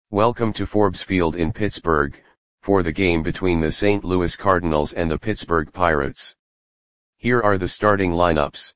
Welcome to Forbes Field in Pittsburgh, for the game between the St. Louis Cardinals and the Pittsburgh Pirates. Here are the starting lineups.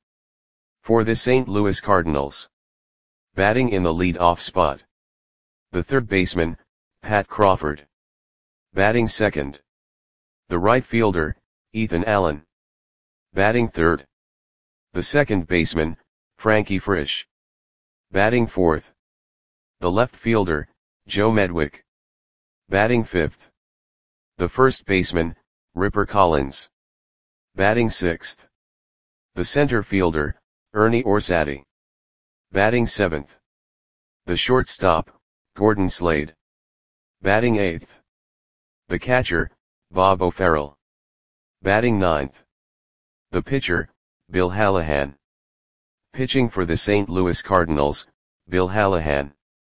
For the St. Louis Cardinals. Batting in the lead-off spot. The third baseman, Pat Crawford. Batting second. The right fielder, Ethan Allen. Batting third. The second baseman, Frankie Frisch. Batting fourth. The left fielder, Joe Medwick. Batting fifth. The first baseman, Ripper Collins. Batting sixth. The center fielder, Ernie Orsatti. Batting seventh. The shortstop, Gordon Slade. Batting eighth. The catcher, Bob O'Farrell. Batting ninth. The pitcher, Bill Hallahan. Pitching for the St. Louis Cardinals, Bill Hallahan.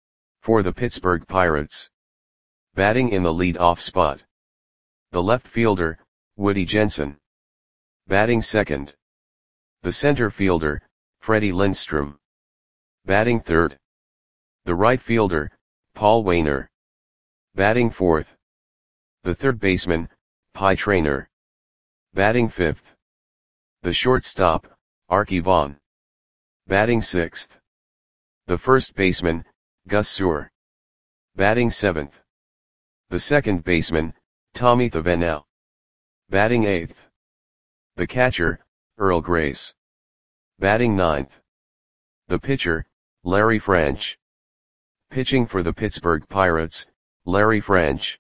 For the Pittsburgh Pirates. Batting in the lead-off spot. The left fielder, Woody Jensen. Batting second. The center fielder, Freddie Lindstrom. Batting third. The right fielder, Paul Waner. Batting fourth. The third baseman, Pie Traynor. Batting fifth. The shortstop, Arky Vaughan. Batting sixth. The first baseman, Gus Suhr. Batting seventh. The second baseman, Tommy Thavenau. Batting eighth. The catcher, Earl Grace. Batting ninth. The pitcher, Larry French. Pitching for the Pittsburgh Pirates, Larry French.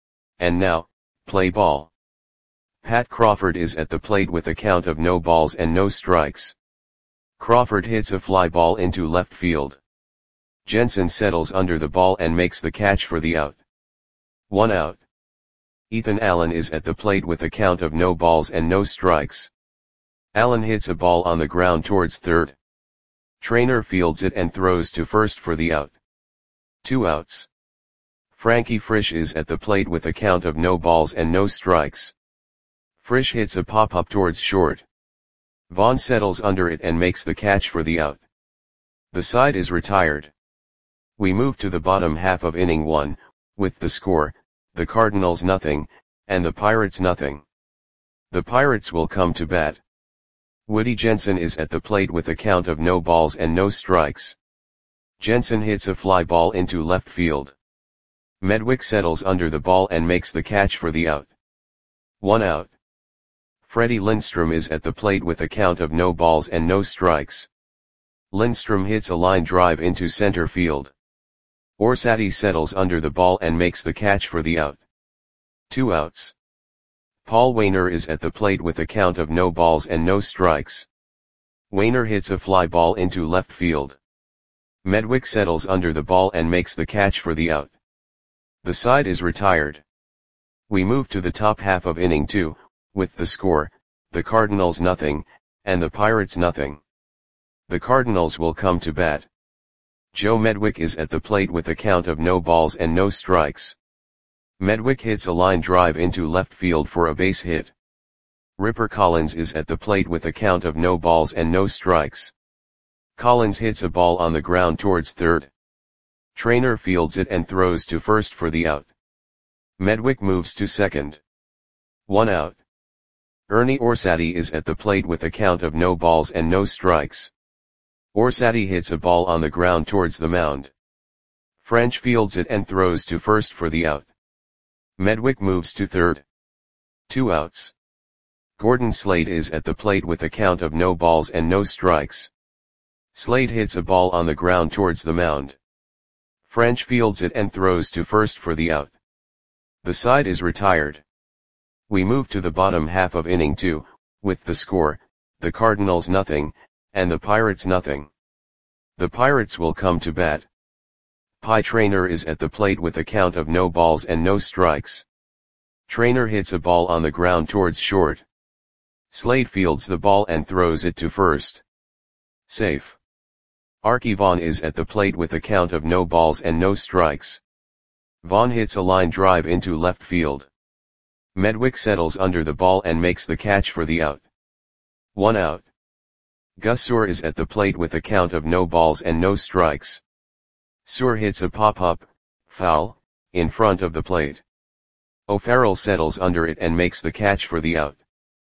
And now, play ball. Pat Crawford is at the plate with a count of no balls and no strikes. Crawford hits a fly ball into left field. Jensen settles under the ball and makes the catch for the out. 1 out. Ethan Allen is at the plate with a count of no balls and no strikes. Allen hits a ball on the ground towards third. Traynor fields it and throws to first for the out. 2 outs. Frankie Frisch is at the plate with a count of no balls and no strikes. Frisch hits a pop-up towards short. Vaughan settles under it and makes the catch for the out. The side is retired. We move to the bottom half of inning 1, with the score, the Cardinals nothing, and the Pirates nothing. The Pirates will come to bat. Woody Jensen is at the plate with a count of no balls and no strikes. Jensen hits a fly ball into left field. Medwick settles under the ball and makes the catch for the out. 1 out. Freddie Lindstrom is at the plate with a count of no balls and no strikes. Lindstrom hits a line drive into center field. Orsatti settles under the ball and makes the catch for the out. 2 outs. Paul Waner is at the plate with a count of no balls and no strikes. Waner hits a fly ball into left field. Medwick settles under the ball and makes the catch for the out. The side is retired. We move to the top half of inning 2, with the score, the Cardinals nothing, and the Pirates nothing. The Cardinals will come to bat. Joe Medwick is at the plate with a count of no balls and no strikes. Medwick hits a line drive into left field for a base hit. Ripper Collins is at the plate with a count of no balls and no strikes. Collins hits a ball on the ground towards third. Traynor fields it and throws to first for the out. Medwick moves to second. 1 out. Ernie Orsatti is at the plate with a count of no balls and no strikes. Orsatti hits a ball on the ground towards the mound. French fields it and throws to first for the out. Medwick moves to third. 2 outs. Gordon Slade is at the plate with a count of no balls and no strikes. Slade hits a ball on the ground towards the mound. French fields it and throws to first for the out. The side is retired. We move to the bottom half of inning 2, with the score, the Cardinals nothing, and the Pirates nothing. The Pirates will come to bat. Pie Traynor is at the plate with a count of no balls and no strikes. Traynor hits a ball on the ground towards short. Slade fields the ball and throws it to first. Safe. Arky Vaughan is at the plate with a count of no balls and no strikes. Vaughan hits a line drive into left field. Medwick settles under the ball and makes the catch for the out. 1 out. Gus Suhr is at the plate with a count of no balls and no strikes. Suhr hits a pop-up, Foul, in front of the plate. O'Farrell settles under it and makes the catch for the out.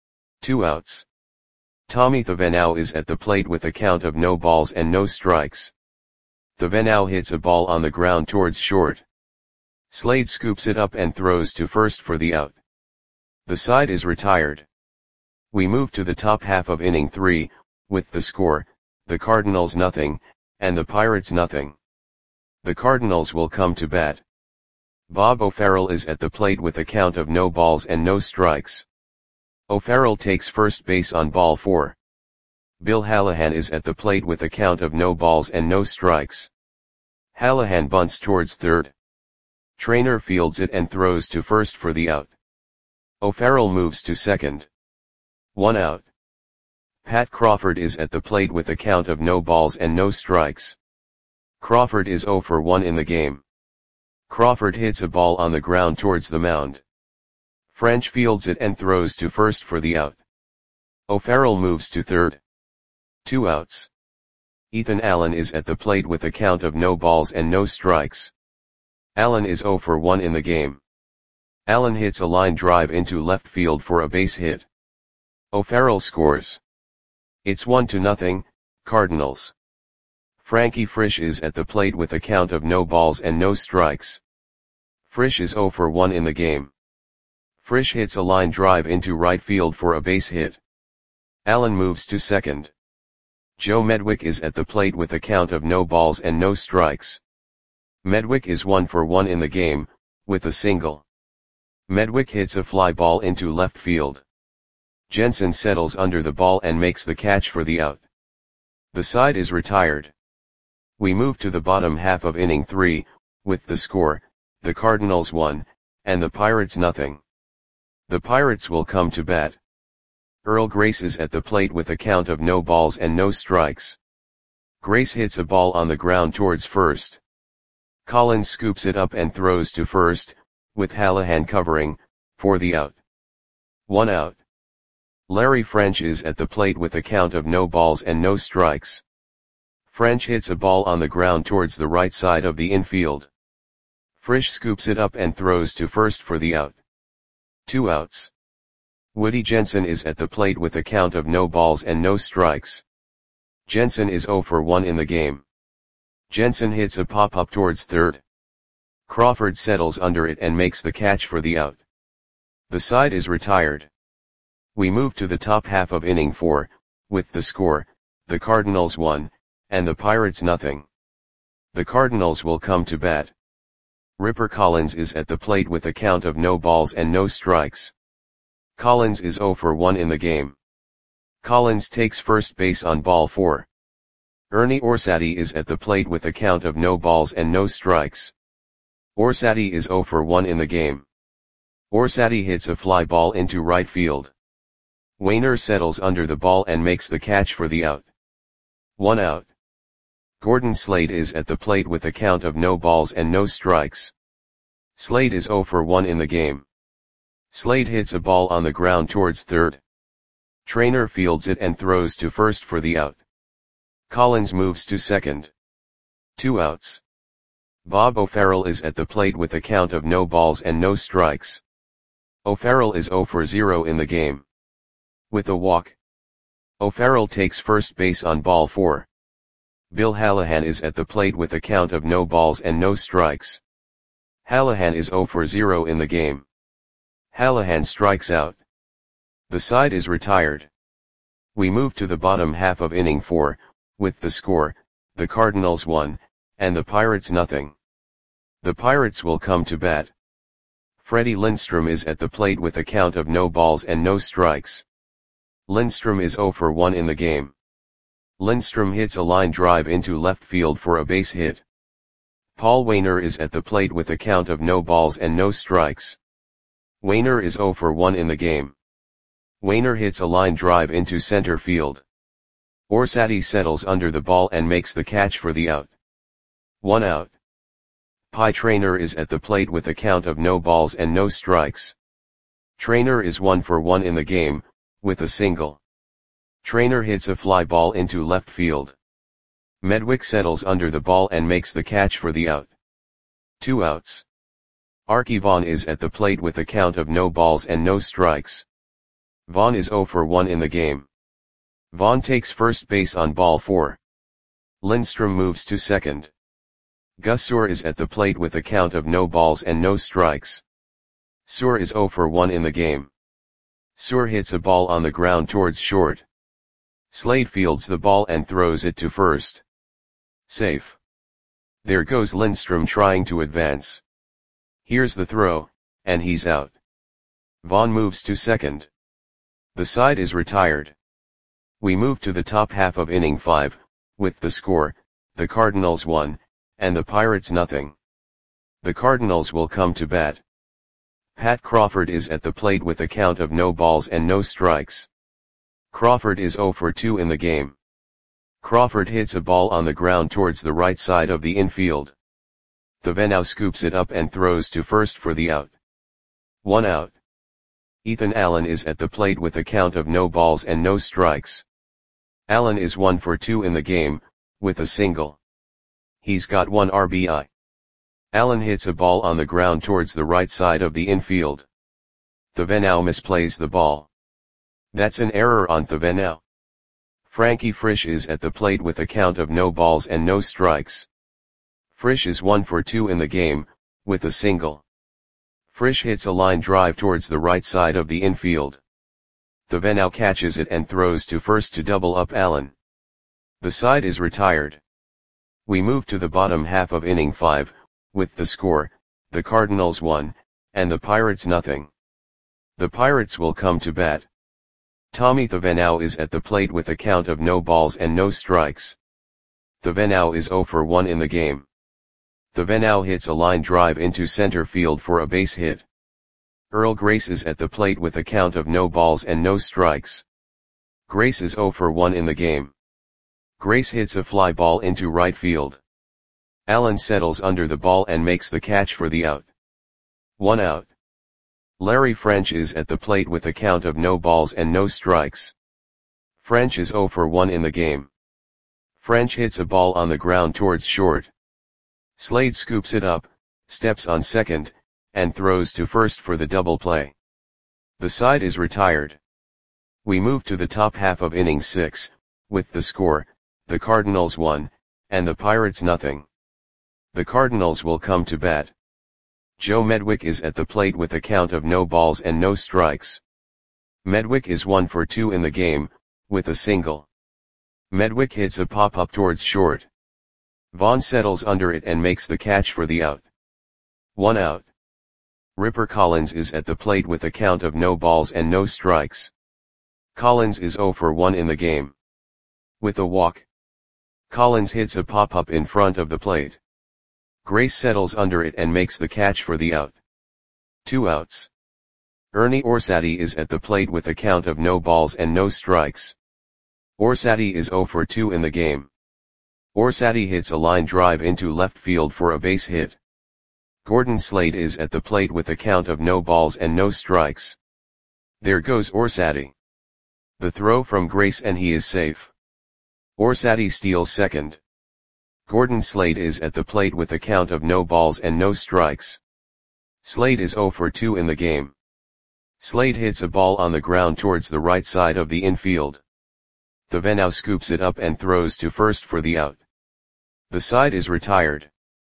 2 outs. Tommy Thevenot is at the plate with a count of no balls and no strikes. Thevenot hits a ball on the ground towards short. Slade scoops it up and throws to first for the out. The side is retired. We move to the top half of inning 3, with the score, the Cardinals nothing, and the Pirates nothing. The Cardinals will come to bat. Bob O'Farrell is at the plate with a count of no balls and no strikes. O'Farrell takes first base on ball 4. Bill Hallahan is at the plate with a count of no balls and no strikes. Hallahan bunts towards third. Trainer fields it and throws to first for the out. O'Farrell moves to second. 1 out. Pat Crawford is at the plate with a count of no balls and no strikes. Crawford is 0 for 1 in the game. Crawford hits a ball on the ground towards the mound. French fields it and throws to first for the out. O'Farrell moves to third. 2 outs. Ethan Allen is at the plate with a count of no balls and no strikes. Allen is 0 for 1 in the game. Allen hits a line drive into left field for a base hit. O'Farrell scores. It's 1-0, Cardinals. Frankie Frisch is at the plate with a count of no balls and no strikes. Frisch is 0 for 1 in the game. Frisch hits a line drive into right field for a base hit. Allen moves to second. Joe Medwick is at the plate with a count of no balls and no strikes. Medwick is 1 for 1 in the game, with a single. Medwick hits a fly ball into left field. Jensen settles under the ball and makes the catch for the out. The side is retired. We move to the bottom half of inning 3, with the score, the Cardinals 1, and the Pirates nothing. The Pirates will come to bat. Earl Grace is at the plate with a count of no balls and no strikes. Grace hits a ball on the ground towards first. Collins scoops it up and throws to first, with Hallahan covering, for the out. 1 out. Larry French is at the plate with a count of no balls and no strikes. French hits a ball on the ground towards the right side of the infield. Frisch scoops it up and throws to first for the out. 2 outs. Woody Jensen is at the plate with a count of no balls and no strikes. Jensen is 0 for 1 in the game. Jensen hits a pop-up towards third. Crawford settles under it and makes the catch for the out. The side is retired. We move to the top half of inning 4, with the score, the Cardinals 1, and the Pirates nothing. The Cardinals will come to bat. Ripper Collins is at the plate with a count of no balls and no strikes. Collins is 0 for 1 in the game. Collins takes first base on ball 4. Ernie Orsatti is at the plate with a count of no balls and no strikes. Orsatti is 0 for 1 in the game. Orsatti hits a fly ball into right field. Wainer settles under the ball and makes the catch for the out. 1 out. Gordon Slade is at the plate with a count of no balls and no strikes. Slade is 0 for 1 in the game. Slade hits a ball on the ground towards third. Trainer fields it and throws to first for the out. Collins moves to second. 2 outs. Bob O'Farrell is at the plate with a count of no balls and no strikes. O'Farrell is 0 for 0 in the game. With a walk. O'Farrell takes first base on ball 4. Bill Hallahan is at the plate with a count of no balls and no strikes. Hallahan is 0 for 0 in the game. Hallahan strikes out. The side is retired. We move to the bottom half of inning 4, with the score, the Cardinals 1, and the Pirates nothing. The Pirates will come to bat. Freddie Lindstrom is at the plate with a count of no balls and no strikes. Lindstrom is 0 for 1 in the game. Lindstrom hits a line drive into left field for a base hit. Paul Wainer is at the plate with a count of no balls and no strikes. Wainer is 0 for 1 in the game. Wainer hits a line drive into center field. Orsatti settles under the ball and makes the catch for the out. 1 out. Pie Traynor is at the plate with a count of no balls and no strikes. Traynor is 1 for 1 in the game, with a single. Traynor hits a fly ball into left field. Medwick settles under the ball and makes the catch for the out. 2 outs. Arky Vaughan is at the plate with a count of no balls and no strikes. Vaughan is 0 for 1 in the game. Vaughan takes first base on ball 4. Lindstrom moves to second. Gus Suhr is at the plate with a count of no balls and no strikes. Suhr is 0 for 1 in the game. Suhr hits a ball on the ground towards short. Slade fields the ball and throws it to first. Safe. There goes Lindstrom trying to advance. Here's the throw, and he's out. Vaughan moves to second. The side is retired. We move to the top half of inning 5, with the score, the Cardinals 1, and the Pirates nothing. The Cardinals will come to bat. Pat Crawford is at the plate with a count of no balls and no strikes. Crawford is 0 for 2 in the game. Crawford hits a ball on the ground towards the right side of the infield. Thevenot scoops it up and throws to first for the out. 1 out. Ethan Allen is at the plate with a count of no balls and no strikes. Allen is 1 for 2 in the game, with a single. He's got 1 RBI. Allen hits a ball on the ground towards the right side of the infield. Thevenot misplays the ball. That's an error on Thevenot. Frankie Frisch is at the plate with a count of no balls and no strikes. Frisch is 1 for 2 in the game, with a single. Frisch hits a line drive towards the right side of the infield. Thevenot catches it and throws to first to double up Allen. The side is retired. We move to the bottom half of inning 5, with the score, the Cardinals 1, and the Pirates nothing. The Pirates will come to bat. Tommy Thevenot is at the plate with a count of no balls and no strikes. Thevenot is 0 for 1 in the game. Thevenot hits a line drive into center field for a base hit. Earl Grace is at the plate with a count of no balls and no strikes. Grace is 0 for 1 in the game. Grace hits a fly ball into right field. Allen settles under the ball and makes the catch for the out. 1 out. Larry French is at the plate with a count of no balls and no strikes. French is 0 for 1 in the game. French hits a ball on the ground towards short. Slade scoops it up, steps on second, and throws to first for the double play. The side is retired. We move to the top half of inning 6, with the score, the Cardinals 1, and the Pirates nothing. The Cardinals will come to bat. Joe Medwick is at the plate with a count of no balls and no strikes. Medwick is 1 for 2 in the game, with a single. Medwick hits a pop-up towards short. Vaughan settles under it and makes the catch for the out. 1 out. Ripper Collins is at the plate with a count of no balls and no strikes. Collins is 0 for 1 in the game. With a walk. Collins hits a pop-up in front of the plate. Grace settles under it and makes the catch for the out. 2 outs. Ernie Orsatti is at the plate with a count of no balls and no strikes. Orsatti is 0 for 2 in the game. Orsatti hits a line drive into left field for a base hit. Gordon Slade is at the plate with a count of no balls and no strikes. There goes Orsatti. The throw from Grace and he is safe. Orsatti steals second. Gordon Slade is at the plate with a count of no balls and no strikes. Slade is 0 for 2 in the game. Slade hits a ball on the ground towards the right side of the infield. Thevenot scoops it up and throws to first for the out. The side is retired.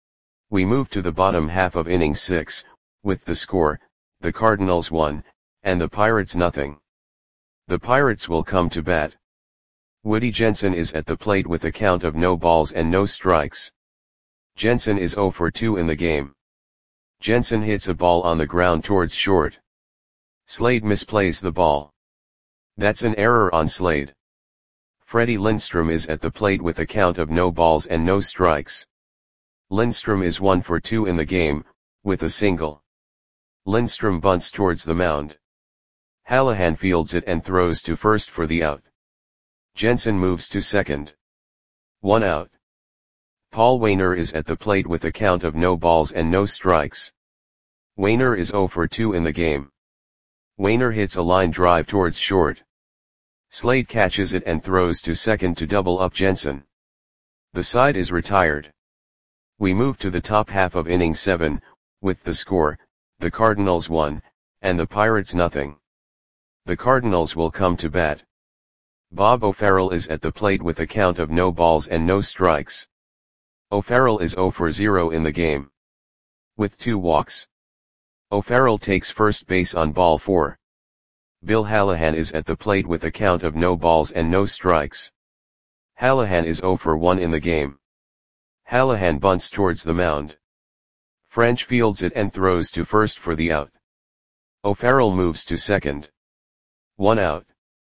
We move to the bottom half of inning 6, with the score, the Cardinals 1, and the Pirates nothing. The Pirates will come to bat. Woody Jensen is at the plate with a count of no balls and no strikes. Jensen is 0 for 2 in the game. Jensen hits a ball on the ground towards short. Slade misplays the ball. That's an error on Slade. Freddie Lindstrom is at the plate with a count of no balls and no strikes. Lindstrom is 1 for 2 in the game, with a single. Lindstrom bunts towards the mound. Hallahan fields it and throws to first for the out. Jensen moves to second. 1 out. Paul Waner is at the plate with a count of no balls and no strikes. Waner is 0 for 2 in the game. Waner hits a line drive towards short. Slade catches it and throws to second to double up Jensen. The side is retired. We move to the top half of inning 7, with the score, the Cardinals 1, and the Pirates nothing. The Cardinals will come to bat. Bob O'Farrell is at the plate with a count of no balls and no strikes. O'Farrell is 0 for 0 in the game, with 2 walks. O'Farrell takes first base on ball 4. Bill Hallahan is at the plate with a count of no balls and no strikes. Hallahan is 0 for 1 in the game. Hallahan bunts towards the mound. French fields it and throws to first for the out. O'Farrell moves to second. 1 out.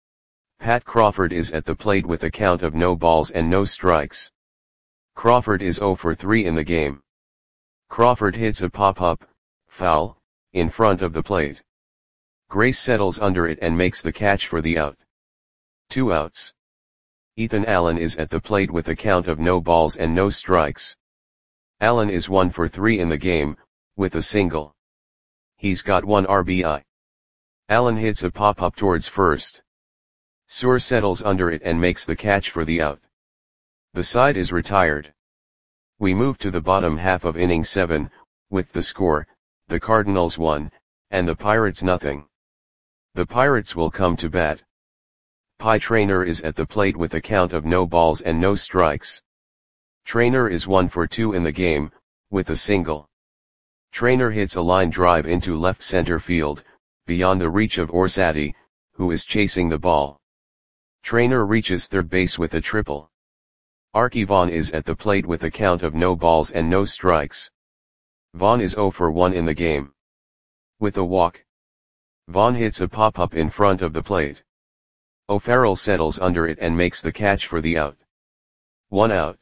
Pat Crawford is at the plate with a count of no balls and no strikes. Crawford is 0 for 3 in the game. Crawford hits a pop-up, foul, in front of the plate. Grace settles under it and makes the catch for the out. 2 outs. Ethan Allen is at the plate with a count of no balls and no strikes. Allen is 1 for 3 in the game, with a single. He's got 1 RBI. Allen hits a pop-up towards first. Suhr settles under it and makes the catch for the out. The side is retired. We move to the bottom half of inning 7, with the score, the Cardinals 1, and the Pirates nothing. The Pirates will come to bat. Pie Traynor is at the plate with a count of no balls and no strikes. Traynor is 1 for 2 in the game, with a single. Traynor hits a line drive into left center field, beyond the reach of Orsatti, who is chasing the ball. Traynor reaches third base with a triple. Arky Vaughan is at the plate with a count of no balls and no strikes. Vaughan is 0 for 1 in the game, with a walk. Vaughan hits a pop-up in front of the plate. O'Farrell settles under it and makes the catch for the out. 1 out.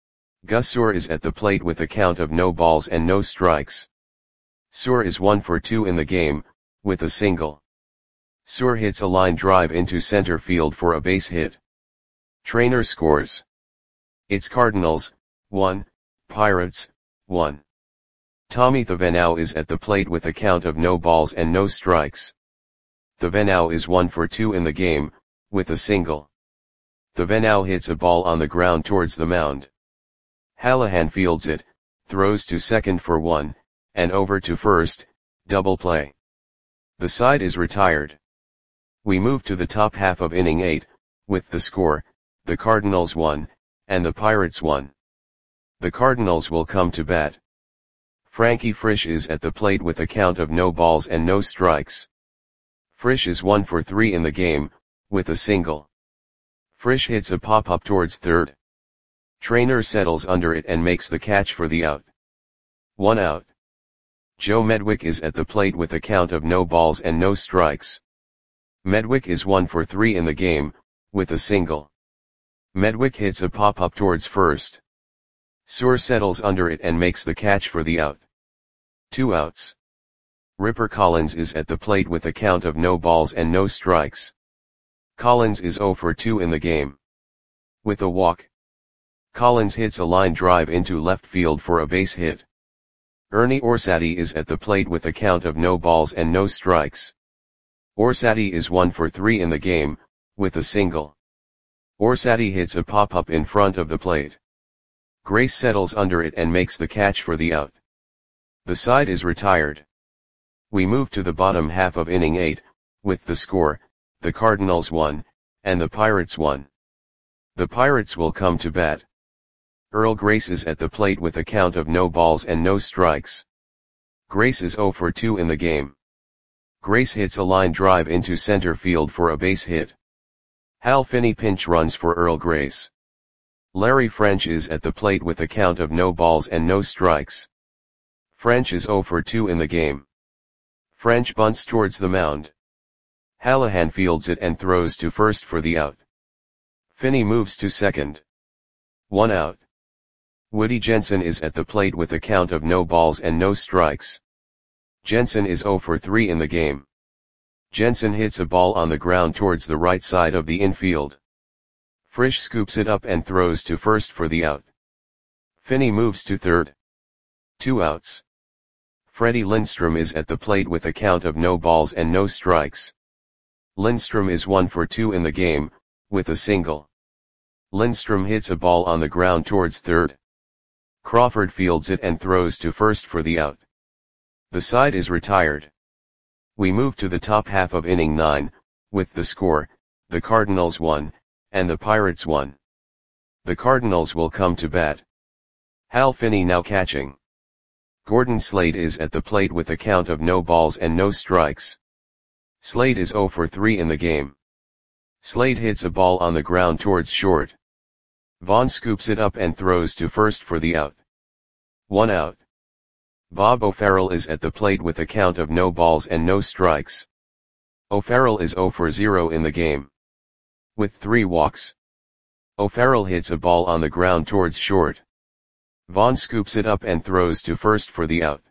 Gus Suhr is at the plate with a count of no balls and no strikes. Suhr is 1 for 2 in the game, with a single. Suhr hits a line drive into center field for a base hit. Traynor scores. It's Cardinals, 1, Pirates, 1. Tommy Thevenot is at the plate with a count of no balls and no strikes. Thevenot is 1 for 2 in the game, with a single. Thevenot hits a ball on the ground towards the mound. Hallahan fields it, throws to second for 1, and over to first, double play. The side is retired. We move to the top half of inning 8, with the score, the Cardinals 1, and the Pirates 1. The Cardinals will come to bat. Frankie Frisch is at the plate with a count of no balls and no strikes. Frisch is 1 for 3 in the game, with a single. Frisch hits a pop-up towards third. Traynor settles under it and makes the catch for the out. 1 out. Joe Medwick is at the plate with a count of no balls and no strikes. Medwick is 1 for 3 in the game, with a single. Medwick hits a pop-up towards first. Suhr settles under it and makes the catch for the out. 2 outs. Ripper Collins is at the plate with a count of no balls and no strikes. Collins is 0 for 2 in the game, with a walk. Collins hits a line drive into left field for a base hit. Ernie Orsatti is at the plate with a count of no balls and no strikes. Orsatti is 1 for 3 in the game, with a single. Orsatti hits a pop-up in front of the plate. Grace settles under it and makes the catch for the out. The side is retired. We move to the bottom half of inning 8, with the score, the Cardinals 1, and the Pirates 1. The Pirates will come to bat. Earl Grace is at the plate with a count of no balls and no strikes. Grace is 0 for 2 in the game. Grace hits a line drive into center field for a base hit. Hal Finney pinch runs for Earl Grace. Larry French is at the plate with a count of no balls and no strikes. French is 0 for 2 in the game. French bunts towards the mound. Hallahan fields it and throws to first for the out. Finney moves to second. 1 out. Woody Jensen is at the plate with a count of no balls and no strikes. Jensen is 0 for 3 in the game. Jensen hits a ball on the ground towards the right side of the infield. Frisch scoops it up and throws to first for the out. Finney moves to third. 2 outs. Freddie Lindstrom is at the plate with a count of no balls and no strikes. Lindstrom is 1 for 2 in the game, with a single. Lindstrom hits a ball on the ground towards third. Crawford fields it and throws to first for the out. The side is retired. We move to the top half of inning 9, with the score, the Cardinals 1, and the Pirates 1. The Cardinals will come to bat. Hal Finney now catching. Gordon Slade is at the plate with a count of no balls and no strikes. Slade is 0 for 3 in the game. Slade hits a ball on the ground towards short. Vaughn scoops it up and throws to first for the out. 1 out. Bob O'Farrell is at the plate with a count of no balls and no strikes. O'Farrell is 0 for 0 in the game. With 3 walks. O'Farrell hits a ball on the ground towards short. Vaughn scoops it up and throws to first for the out.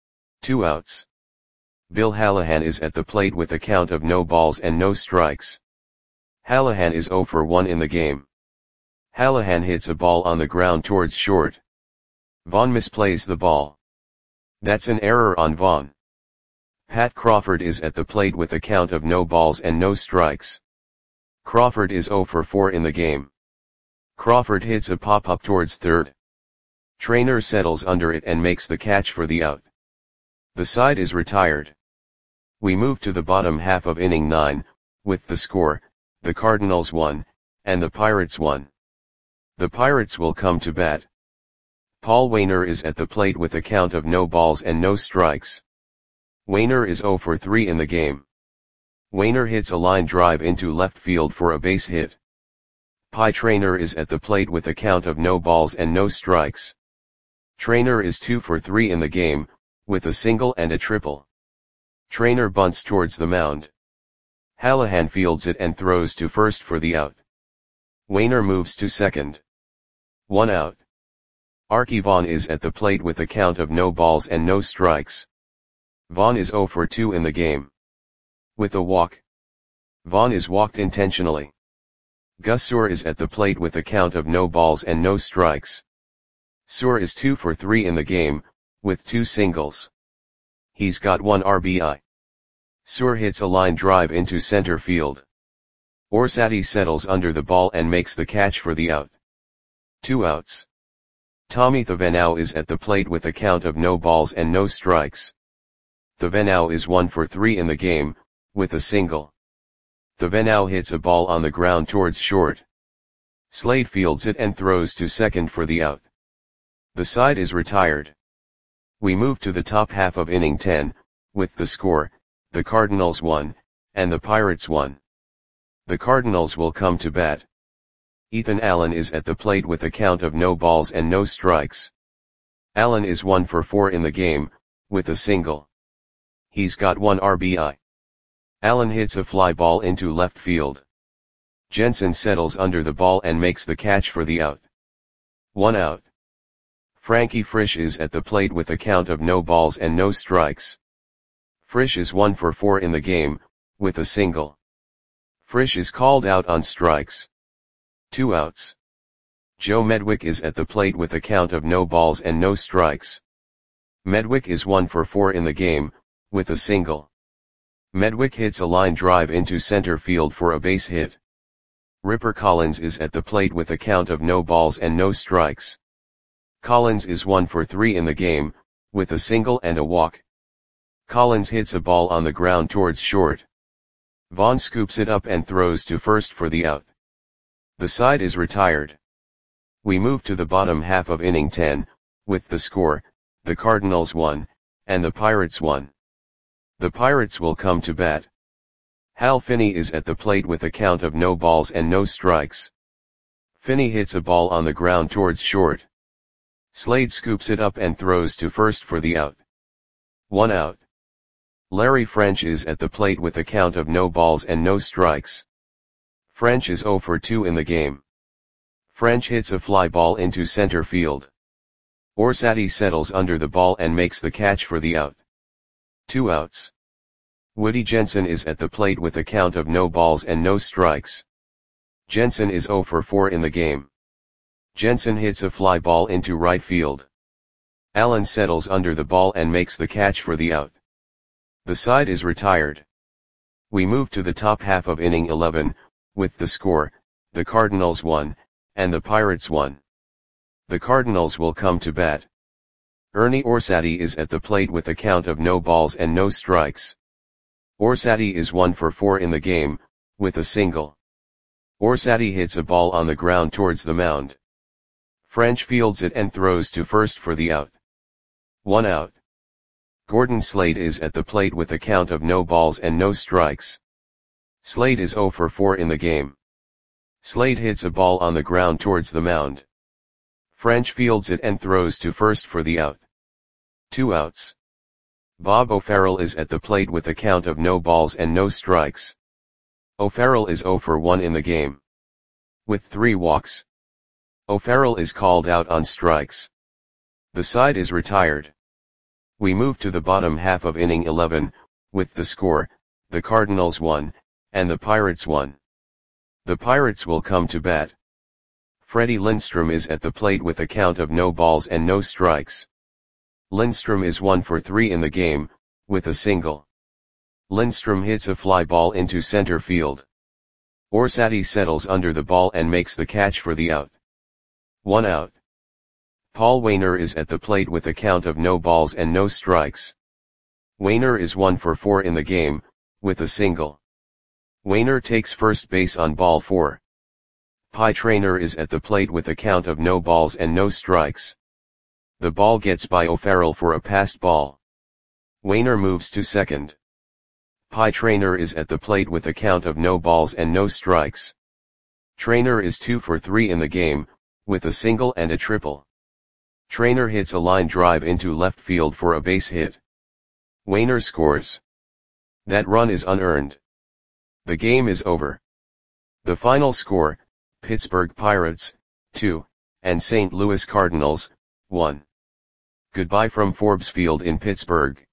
2 outs. Bill Hallahan is at the plate with a count of no balls and no strikes. Hallahan is 0 for 1 in the game. Hallahan hits a ball on the ground towards short. Vaughn misplays the ball. That's an error on Vaughn. Pat Crawford is at the plate with a count of no balls and no strikes. Crawford is 0 for 4 in the game. Crawford hits a pop-up towards third. Trainer settles under it and makes the catch for the out. The side is retired. We move to the bottom half of inning 9, with the score, the Cardinals 1, and the Pirates 1. The Pirates will come to bat. Paul Waner is at the plate with a count of no balls and no strikes. Waner is 0 for 3 in the game. Waner hits a line drive into left field for a base hit. Pie Traynor is at the plate with a count of no balls and no strikes. Traynor is 2 for 3 in the game, with a single and a triple. Traynor bunts towards the mound. Hallahan fields it and throws to first for the out. Waner moves to second. 1 out. Archie Vaughn is at the plate with a count of no balls and no strikes. Vaughn is 0 for 2 in the game. With a walk. Vaughn is walked intentionally. Gus Suhr is at the plate with a count of no balls and no strikes. Suhr is 2 for 3 in the game, with 2 singles. He's got 1 RBI. Suhr hits a line drive into center field. Orsatti settles under the ball and makes the catch for the out. 2 outs. Tommy Thavenau is at the plate with a count of no balls and no strikes. Thavenau is 1 for 3 in the game, with a single. Thavenau hits a ball on the ground towards short. Slade fields it and throws to second for the out. The side is retired. We move to the top half of inning 10, with the score, the Cardinals 1, and the Pirates 1. The Cardinals will come to bat. Ethan Allen is at the plate with a count of no balls and no strikes. Allen is 1 for 4 in the game, with a single. He's got 1 RBI. Allen hits a fly ball into left field. Jensen settles under the ball and makes the catch for the out. 1 out. Frankie Frisch is at the plate with a count of no balls and no strikes. Frisch is 1 for 4 in the game, with a single. Frisch is called out on strikes. 2 outs. Joe Medwick is at the plate with a count of no balls and no strikes. Medwick is 1 for 4 in the game, with a single. Medwick hits a line drive into center field for a base hit. Ripper Collins is at the plate with a count of no balls and no strikes. Collins is 1 for 3 in the game, with a single and a walk. Collins hits a ball on the ground towards short. Vaughn scoops it up and throws to first for the out. The side is retired. We move to the bottom half of inning 10, with the score, the Cardinals 1, and the Pirates 1. The Pirates will come to bat. Hal Finney is at the plate with a count of no balls and no strikes. Finney hits a ball on the ground towards short. Slade scoops it up and throws to first for the out. 1 out. Larry French is at the plate with a count of no balls and no strikes. French is 0 for 2 in the game. French hits a fly ball into center field. Orsatti settles under the ball and makes the catch for the out. 2 outs. Woody Jensen is at the plate with a count of no balls and no strikes. Jensen is 0 for 4 in the game. Jensen hits a fly ball into right field. Allen settles under the ball and makes the catch for the out. The side is retired. We move to the top half of inning 11, with the score, the Cardinals 1, and the Pirates 1. The Cardinals will come to bat. Ernie Orsatti is at the plate with a count of no balls and no strikes. Orsatti is 1 for 4 in the game, with a single. Orsatti hits a ball on the ground towards the mound. French fields it and throws to first for the out. 1 out. Gordon Slade is at the plate with a count of no balls and no strikes. Slade is 0 for 4 in the game. Slade hits a ball on the ground towards the mound. French fields it and throws to first for the out. 2 outs. Bob O'Farrell is at the plate with a count of no balls and no strikes. O'Farrell is 0 for 1 in the game. With 3 walks. O'Farrell is called out on strikes. The side is retired. We move to the bottom half of inning 11, with the score, the Cardinals 1, and the Pirates 1. The Pirates will come to bat. Freddie Lindstrom is at the plate with a count of no balls and no strikes. Lindstrom is 1 for 3 in the game, with a single. Lindstrom hits a fly ball into center field. Orsatti settles under the ball and makes the catch for the out. 1 out. Paul Waner is at the plate with a count of no balls and no strikes. Waner is 1 for 4 in the game, with a single. Waner takes first base on ball 4. Pie Traynor is at the plate with a count of no balls and no strikes. The ball gets by O'Farrell for a passed ball. Waner moves to second. Pie Traynor is at the plate with a count of no balls and no strikes. Traynor is 2 for 3 in the game, with a single and a triple. Traynor hits a line drive into left field for a base hit. Waner scores. That run is unearned. The game is over. The final score, Pittsburgh Pirates, 2, and St. Louis Cardinals, 1. Goodbye from Forbes Field in Pittsburgh.